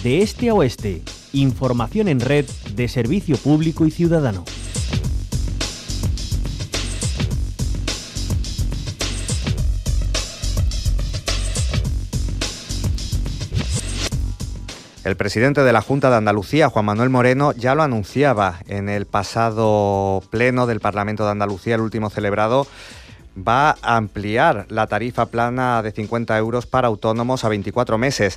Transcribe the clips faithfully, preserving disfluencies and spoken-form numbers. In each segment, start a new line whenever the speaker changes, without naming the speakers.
De este a oeste, información en red de servicio público y ciudadano.
El presidente de la Junta de Andalucía, Juan Manuel Moreno, ya lo anunciaba en el pasado pleno del Parlamento de Andalucía, el último celebrado. Va a ampliar la tarifa plana de cincuenta euros para autónomos a veinticuatro meses.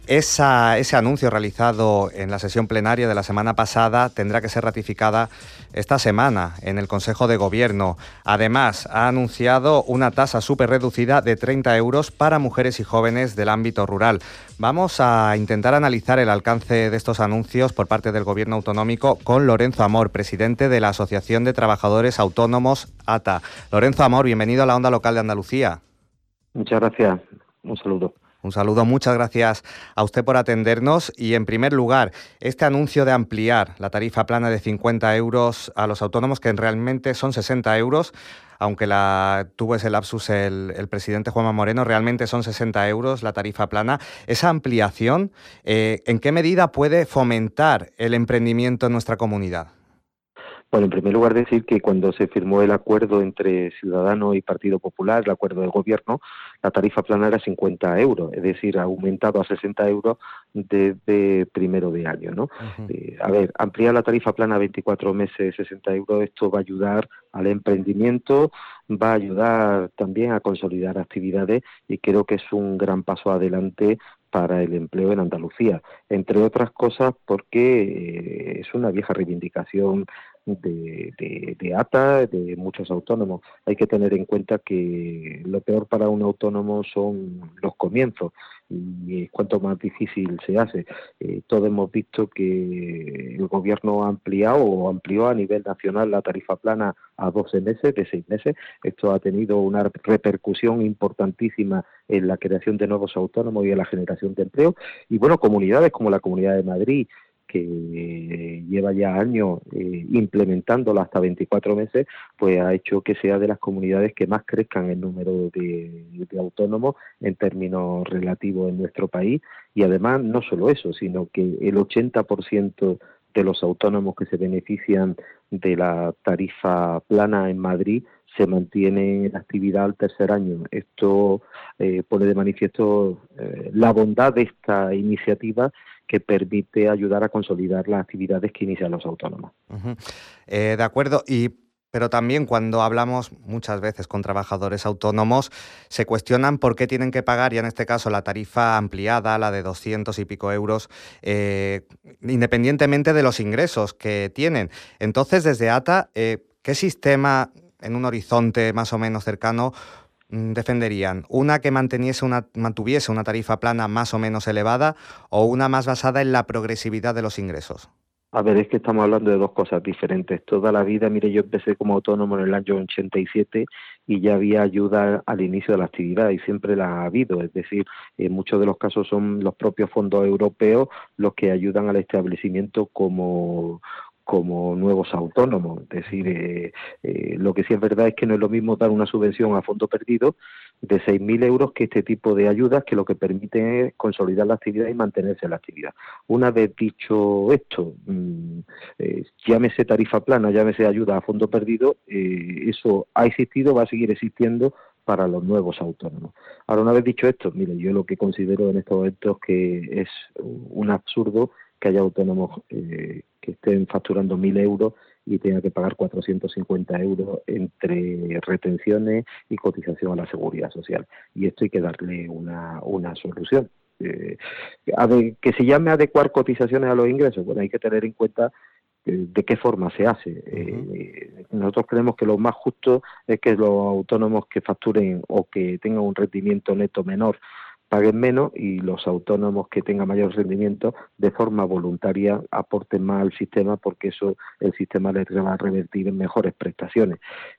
Esa, ese anuncio realizado en la sesión plenaria de la semana pasada tendrá que ser ratificada esta semana en el Consejo de Gobierno. Además, ha anunciado una tasa súper reducida de treinta euros para mujeres y jóvenes del ámbito rural. Vamos a intentar analizar el alcance de estos anuncios por parte del Gobierno autonómico con Lorenzo Amor, presidente de la Asociación de Trabajadores Autónomos A T A. Lorenzo Amor, bienvenido a la Onda Local de Andalucía.
Muchas gracias. Un saludo.
Un saludo, muchas gracias a usted por atendernos. Y en primer lugar, este anuncio de ampliar la tarifa plana de cincuenta euros a los autónomos, que realmente son sesenta euros, aunque la tuvo ese lapsus el, el presidente Juanma Moreno, realmente son sesenta euros la tarifa plana. Esa ampliación, eh, ¿en qué medida puede fomentar el emprendimiento en nuestra comunidad?
Bueno, en primer lugar decir que cuando se firmó el acuerdo entre Ciudadanos y Partido Popular, el acuerdo de gobierno, la tarifa plana era cincuenta euros, es decir, ha aumentado a sesenta euros desde primero de año, ¿no? Uh-huh. Eh, a ver, ampliar la tarifa plana a veinticuatro meses, sesenta euros, esto va a ayudar al emprendimiento, va a ayudar también a consolidar actividades y creo que es un gran paso adelante para el empleo en Andalucía, entre otras cosas porque eh, es una vieja reivindicación de, de, de A T A, de muchos autónomos. Hay que tener en cuenta que lo peor para un autónomo son los comienzos y es cuanto más difícil se hace. Eh, todos hemos visto que el gobierno ha ampliado o amplió a nivel nacional la tarifa plana a doce meses, de seis meses. Esto ha tenido una repercusión importantísima en la creación de nuevos autónomos y en la generación de empleo. Y bueno, comunidades como la Comunidad de Madrid, que eh, lleva ya años eh, implementándolo hasta veinticuatro meses, pues ha hecho que sea de las comunidades que más crezcan el número de, de autónomos en términos relativos en nuestro país. Y además, no solo eso, sino que el ochenta por ciento de los autónomos que se benefician de la tarifa plana en Madrid se mantiene en actividad al tercer año. Esto eh, pone de manifiesto eh, la bondad de esta iniciativa que permite ayudar a consolidar las actividades que inician los autónomos.
Uh-huh. Eh, de acuerdo, y pero también cuando hablamos muchas veces con trabajadores autónomos se cuestionan por qué tienen que pagar, y en este caso la tarifa ampliada, la de doscientos y pico euros, eh, independientemente de los ingresos que tienen. Entonces, desde A T A, eh, ¿qué sistema en un horizonte más o menos cercano defenderían? ¿Una que manteniese una, mantuviese una tarifa plana más o menos elevada o una más basada en la progresividad de los ingresos?
A ver, es que estamos hablando de dos cosas diferentes. Toda la vida, mire, yo empecé como autónomo en el año ochenta y siete y ya había ayuda al inicio de la actividad y siempre la ha habido. Es decir, en muchos de los casos son los propios fondos europeos los que ayudan al establecimiento como como nuevos autónomos. Es decir, eh, eh, lo que sí es verdad es que no es lo mismo dar una subvención a fondo perdido de seis mil euros que este tipo de ayudas que lo que permiten es consolidar la actividad y mantenerse en la actividad. Una vez dicho esto, mmm, eh, llámese tarifa plana, llámese ayuda a fondo perdido, eh, eso ha existido, va a seguir existiendo para los nuevos autónomos. Ahora, una vez dicho esto, mire, yo lo que considero en estos momentos que es un absurdo que haya autónomos eh, que estén facturando mil euros y tengan que pagar cuatrocientos cincuenta euros entre retenciones y cotización a la Seguridad Social. Y esto hay que darle una, una solución. Eh, a ver, que se llame adecuar cotizaciones a los ingresos, bueno, hay que tener en cuenta eh, de qué forma se hace. Uh-huh. Eh, nosotros creemos que lo más justo es que los autónomos que facturen o que tengan un rendimiento neto menor paguen menos y los autónomos que tengan mayor rendimiento de forma voluntaria aporten más al sistema, porque eso el sistema les va a revertir en mejores prestaciones.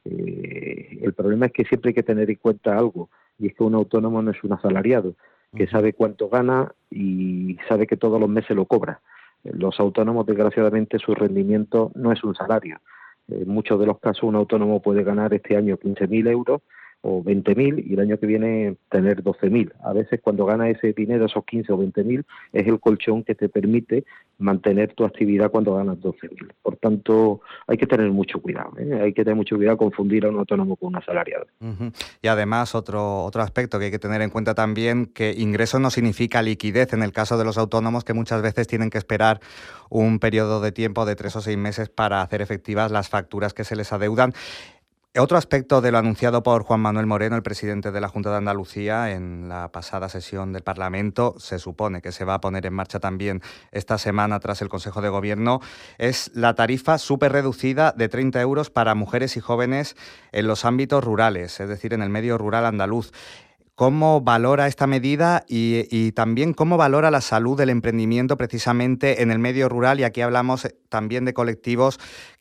Eh, el problema es que siempre hay que tener en cuenta algo, y es que un autónomo no es un asalariado, que sabe cuánto gana y sabe que todos los meses lo cobra. Los autónomos, desgraciadamente, su rendimiento no es un salario. En muchos de los casos un autónomo puede ganar este año quince mil euros, o veinte mil y el año que viene tener doce mil. A veces cuando ganas ese dinero, esos quince o veinte mil, es el colchón que te permite mantener tu actividad cuando ganas doce mil. Por tanto, hay que tener mucho cuidado, ¿eh? Hay que tener mucho cuidado confundir a un autónomo con un asalariado.
Uh-huh. Y además, otro, otro aspecto que hay que tener en cuenta también, que ingreso no significa liquidez en el caso de los autónomos, que muchas veces tienen que esperar un periodo de tiempo de tres o seis meses para hacer efectivas las facturas que se les adeudan. Otro aspecto de lo anunciado por Juan Manuel Moreno, el presidente de la Junta de Andalucía, en la pasada sesión del Parlamento, se supone que se va a poner en marcha también esta semana tras el Consejo de Gobierno, es la tarifa súper reducida de treinta euros para mujeres y jóvenes en los ámbitos rurales, es decir, en el medio rural andaluz. ¿Cómo valora esta medida y, y también cómo valora la salud del emprendimiento precisamente en el medio rural? Y aquí hablamos también de colectivos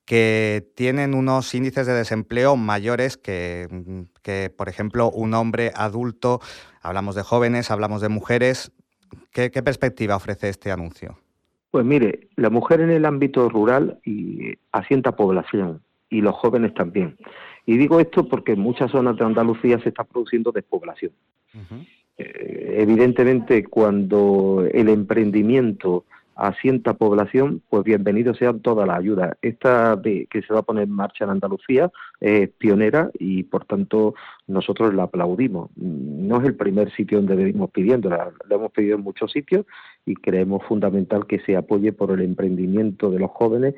que tienen unos índices de desempleo mayores que, que, por ejemplo, un hombre adulto. Hablamos de jóvenes, hablamos de mujeres. ¿Qué, qué perspectiva ofrece este anuncio?
Pues mire, la mujer en el ámbito rural y asienta población y los jóvenes también. Y digo esto porque en muchas zonas de Andalucía se está produciendo despoblación. Uh-huh. Eh, evidentemente, cuando el emprendimiento asienta población, pues bienvenidos sean todas las ayudas. Esta de, que se va a poner en marcha en Andalucía es pionera y, por tanto, nosotros la aplaudimos. No es el primer sitio donde venimos pidiéndola, la hemos pedido en muchos sitios y creemos fundamental que se apoye por el emprendimiento de los jóvenes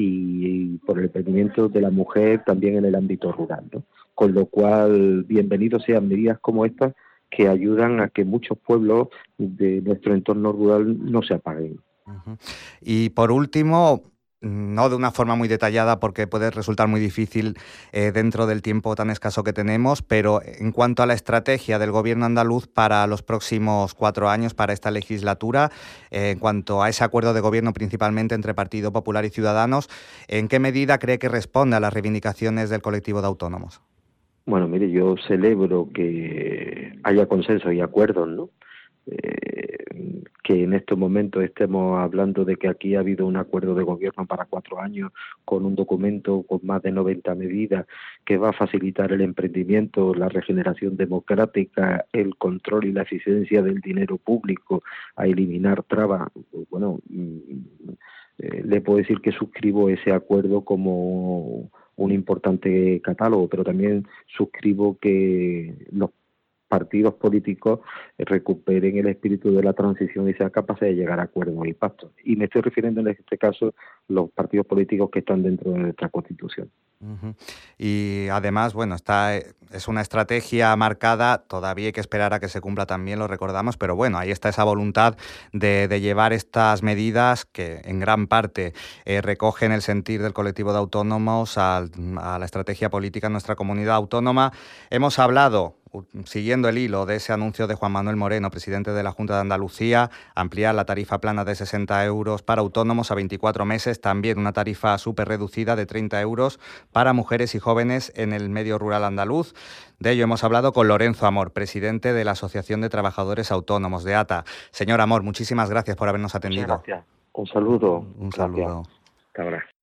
y, y por el emprendimiento de la mujer también en el ámbito rural, ¿no? Con lo cual, bienvenidos sean medidas como estas que ayudan a que muchos pueblos de nuestro entorno rural no se apaguen.
Uh-huh. Y por último, no de una forma muy detallada porque puede resultar muy difícil eh, dentro del tiempo tan escaso que tenemos, pero en cuanto a la estrategia del gobierno andaluz para los próximos cuatro años, para esta legislatura, eh, en cuanto a ese acuerdo de gobierno principalmente entre Partido Popular y Ciudadanos, ¿en qué medida cree que responde a las reivindicaciones del colectivo de autónomos?
Bueno, mire, yo celebro que haya consenso y acuerdos, ¿no? Eh, que en estos momentos estemos hablando de que aquí ha habido un acuerdo de gobierno para cuatro años con un documento con más de noventa medidas que va a facilitar el emprendimiento, la regeneración democrática, el control y la eficiencia del dinero público, a eliminar trabas. Bueno, eh, le puedo decir que suscribo ese acuerdo como un importante catálogo, pero también suscribo que los partidos políticos recuperen el espíritu de la transición y sean capaces de llegar a acuerdos y pactos. Y me estoy refiriendo en este caso a los partidos políticos que están dentro de nuestra Constitución.
Uh-huh. Y además, bueno, esta es una estrategia marcada, todavía hay que esperar a que se cumpla también, lo recordamos, pero bueno, ahí está esa voluntad de, de llevar estas medidas que en gran parte eh, recogen el sentir del colectivo de autónomos a, a la estrategia política en nuestra comunidad autónoma. Hemos hablado, siguiendo el hilo de ese anuncio de Juan Manuel Moreno, presidente de la Junta de Andalucía, ampliar la tarifa plana de sesenta euros para autónomos a veinticuatro meses, también una tarifa súper reducida de treinta euros para mujeres y jóvenes en el medio rural andaluz. De ello hemos hablado con Lorenzo Amor, presidente de la Asociación de Trabajadores Autónomos de A T A. Señor Amor, muchísimas gracias por habernos atendido.
Muchas gracias. Un saludo.
Un saludo.
Hasta ahora.